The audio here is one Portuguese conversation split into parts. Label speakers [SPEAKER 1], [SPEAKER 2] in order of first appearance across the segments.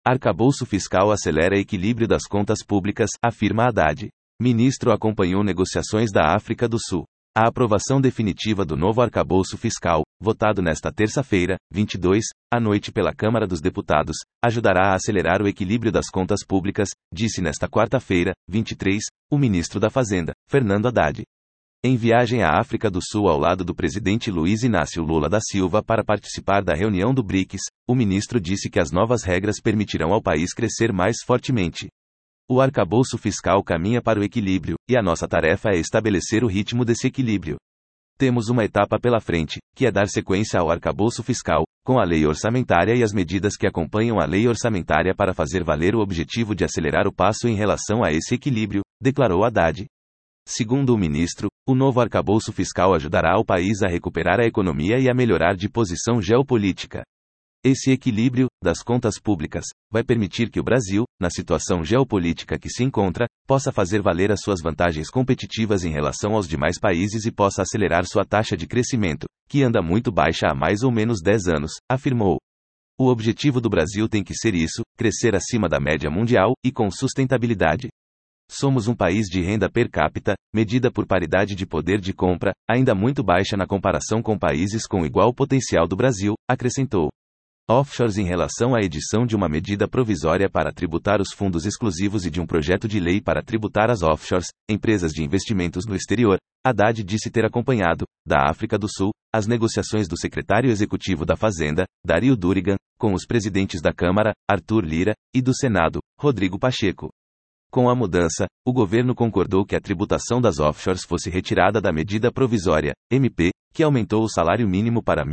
[SPEAKER 1] Arcabouço fiscal acelera equilíbrio das contas públicas, afirma Haddad. Ministro acompanhou negociações da África do Sul. A aprovação definitiva do novo arcabouço fiscal, votado nesta terça-feira, 22, à noite pela Câmara dos Deputados, ajudará a acelerar o equilíbrio das contas públicas, disse nesta quarta-feira, 23, o ministro da Fazenda, Fernando Haddad. Em viagem à África do Sul ao lado do presidente Luiz Inácio Lula da Silva para participar da reunião do BRICS, o ministro disse que as novas regras permitirão ao país crescer mais fortemente. O arcabouço fiscal caminha para o equilíbrio, e a nossa tarefa é estabelecer o ritmo desse equilíbrio. Temos uma etapa pela frente, que é dar sequência ao arcabouço fiscal, com a lei orçamentária e as medidas que acompanham a lei orçamentária para fazer valer o objetivo de acelerar o passo em relação a esse equilíbrio, declarou Haddad. Segundo o ministro, o novo arcabouço fiscal ajudará o país a recuperar a economia e a melhorar de posição geopolítica. Esse equilíbrio, das contas públicas, vai permitir que o Brasil, na situação geopolítica que se encontra, possa fazer valer as suas vantagens competitivas em relação aos demais países e possa acelerar sua taxa de crescimento, que anda muito baixa há mais ou menos 10 anos, afirmou. O objetivo do Brasil tem que ser isso, crescer acima da média mundial, e com sustentabilidade. Somos um país de renda per capita, medida por paridade de poder de compra, ainda muito baixa na comparação com países com igual potencial do Brasil, acrescentou. Offshores em relação à edição de uma medida provisória para tributar os fundos exclusivos e de um projeto de lei para tributar as offshores, empresas de investimentos no exterior, Haddad disse ter acompanhado, da África do Sul, as negociações do secretário executivo da Fazenda, Dario Durigan, com os presidentes da Câmara, Arthur Lira, e do Senado, Rodrigo Pacheco. Com a mudança, o governo concordou que a tributação das offshores fosse retirada da medida provisória, MP, que aumentou o salário mínimo para R$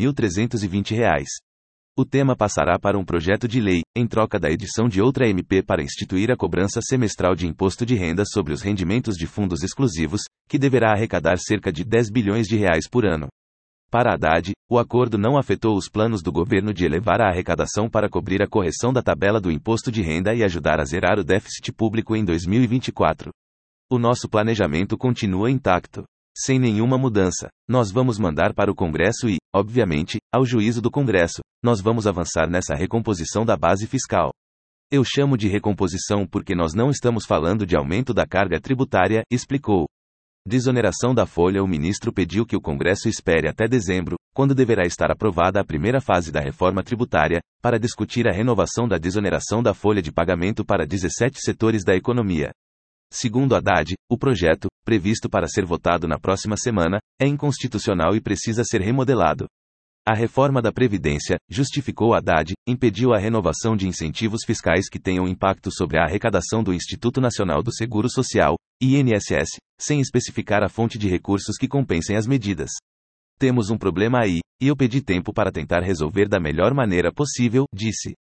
[SPEAKER 1] 1.320. O tema passará para um projeto de lei, em troca da edição de outra MP para instituir a cobrança semestral de imposto de renda sobre os rendimentos de fundos exclusivos, que deverá arrecadar cerca de R$ 10 bilhões por ano. Para Haddad, o acordo não afetou os planos do governo de elevar a arrecadação para cobrir a correção da tabela do imposto de renda e ajudar a zerar o déficit público em 2024. O nosso planejamento continua intacto. Sem nenhuma mudança, nós vamos mandar para o Congresso e, obviamente, ao juízo do Congresso, nós vamos avançar nessa recomposição da base fiscal. Eu chamo de recomposição porque nós não estamos falando de aumento da carga tributária, explicou. Desoneração da folha. O ministro pediu que o Congresso espere até dezembro, quando deverá estar aprovada a primeira fase da reforma tributária, para discutir a renovação da desoneração da folha de pagamento para 17 setores da economia. Segundo Haddad, o projeto, previsto para ser votado na próxima semana, é inconstitucional e precisa ser remodelado. A reforma da Previdência, justificou Haddad, impediu a renovação de incentivos fiscais que tenham impacto sobre a arrecadação do Instituto Nacional do Seguro Social, INSS, sem especificar a fonte de recursos que compensem as medidas. Temos um problema aí, e eu pedi tempo para tentar resolver da melhor maneira possível, disse.